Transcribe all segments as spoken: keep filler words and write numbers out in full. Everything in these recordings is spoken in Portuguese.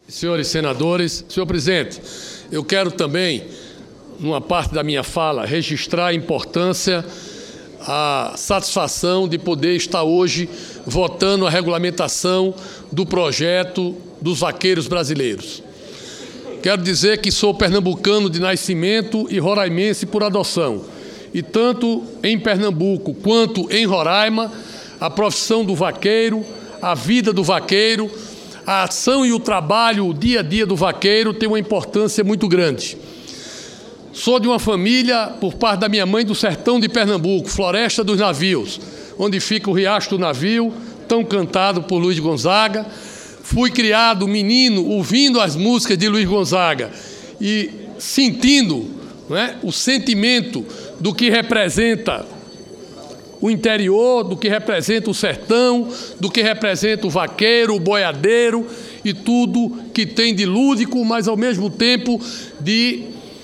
Senhores senadores, senhor presidente, eu quero também, numa parte da minha fala, registrar a importância, a satisfação de poder estar hoje votando a regulamentação do projeto dos vaqueiros brasileiros. Quero dizer que sou pernambucano de nascimento e roraimense por adoção. E tanto em Pernambuco quanto em Roraima, a profissão do vaqueiro, a vida do vaqueiro, a ação e o trabalho, o dia a dia do vaqueiro tem uma importância muito grande. Sou de uma família, por parte da minha mãe, do sertão de Pernambuco, Floresta dos Navios, onde fica o Riacho do Navio, tão cantado por Luiz Gonzaga. Fui criado menino ouvindo as músicas de Luiz Gonzaga e sentindo, não é, o sentimento do que representa o interior, do que representa o sertão, do que representa o vaqueiro, o boiadeiro e tudo que tem de lúdico, mas ao mesmo tempo de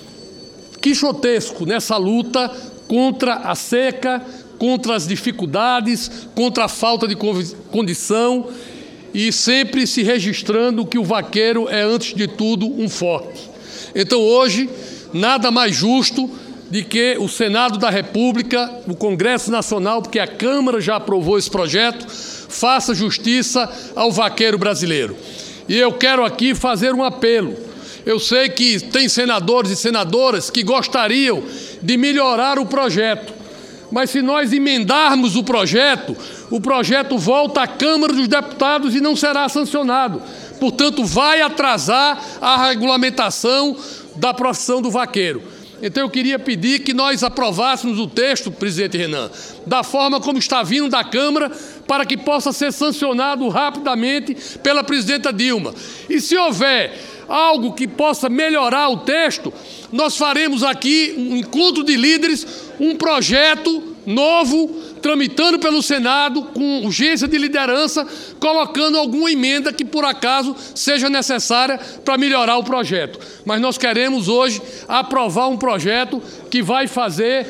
quixotesco nessa luta contra a seca, contra as dificuldades, contra a falta de condição e sempre se registrando que o vaqueiro é, antes de tudo, um forte. Então, hoje, nada mais justo de que o Senado da República, o Congresso Nacional, porque a Câmara já aprovou esse projeto, faça justiça ao vaqueiro brasileiro. E eu quero aqui fazer um apelo. Eu sei que tem senadores e senadoras que gostariam de melhorar o projeto, mas se nós emendarmos o projeto, o projeto volta à Câmara dos Deputados e não será sancionado. Portanto, vai atrasar a regulamentação da profissão do vaqueiro. Então eu queria pedir que nós aprovássemos o texto, presidente Renan, da forma como está vindo da Câmara, para que possa ser sancionado rapidamente pela presidenta Dilma. E se houver algo que possa melhorar o texto, nós faremos aqui um encontro de líderes, um projeto novo, tramitando pelo Senado, com urgência de liderança, colocando alguma emenda que, por acaso, seja necessária para melhorar o projeto. Mas nós queremos hoje aprovar um projeto que vai fazer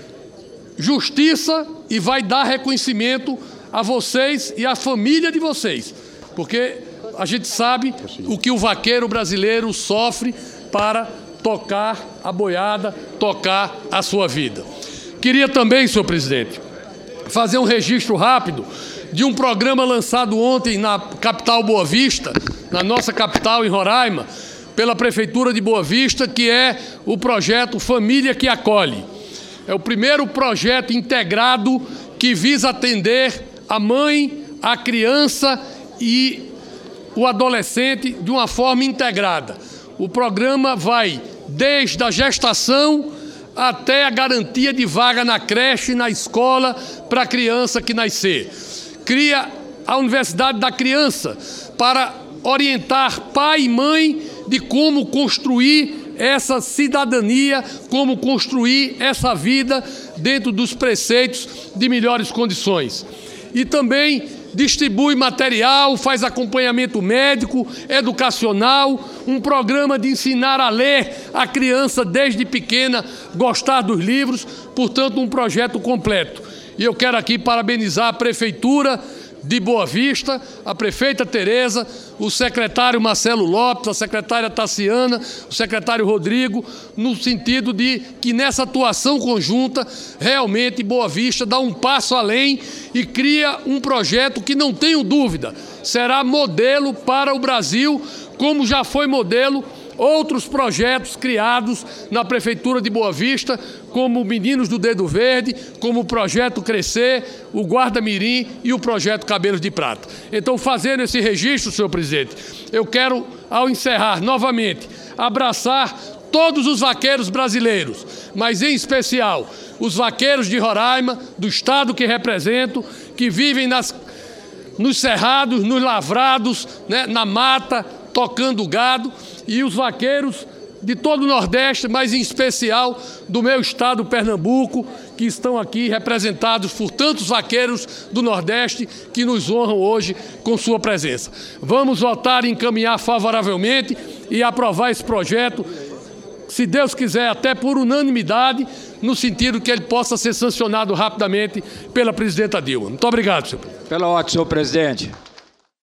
justiça e vai dar reconhecimento a vocês e à família de vocês, porque a gente sabe o que o vaqueiro brasileiro sofre para tocar a boiada, tocar a sua vida. Queria também, senhor presidente, fazer um registro rápido de um programa lançado ontem na capital Boa Vista, na nossa capital, em Roraima, pela Prefeitura de Boa Vista, que é o projeto Família que Acolhe. É o primeiro projeto integrado que visa atender a mãe, a criança e o adolescente de uma forma integrada. O programa vai desde a gestação até a garantia de vaga na creche, na escola, para a criança que nascer. Cria a Universidade da Criança para orientar pai e mãe de como construir essa cidadania, como construir essa vida dentro dos preceitos de melhores condições. E também distribui material, faz acompanhamento médico, educacional, um programa de ensinar a ler a criança desde pequena, gostar dos livros, portanto, um projeto completo. E eu quero aqui parabenizar a Prefeitura de Boa Vista, a prefeita Tereza, o secretário Marcelo Lopes, a secretária Tassiana, o secretário Rodrigo, no sentido de que nessa atuação conjunta, realmente Boa Vista dá um passo além e cria um projeto que, não tenho dúvida, será modelo para o Brasil, como já foi modelo outros projetos criados na Prefeitura de Boa Vista, como Meninos do Dedo Verde, como o Projeto Crescer, o Guarda Mirim e o Projeto Cabelos de Prata. Então, fazendo esse registro, senhor presidente, eu quero, ao encerrar novamente, abraçar todos os vaqueiros brasileiros, mas em especial os vaqueiros de Roraima, do estado que represento, que vivem nas, nos cerrados, nos lavrados, né, na mata, tocando gado, e os vaqueiros de todo o Nordeste, mas em especial do meu estado, Pernambuco, que estão aqui representados por tantos vaqueiros do Nordeste que nos honram hoje com sua presença. Vamos votar e encaminhar favoravelmente e aprovar esse projeto, se Deus quiser, até por unanimidade, no sentido que ele possa ser sancionado rapidamente pela presidenta Dilma. Muito obrigado, senhor presidente. Pela ordem, senhor presidente.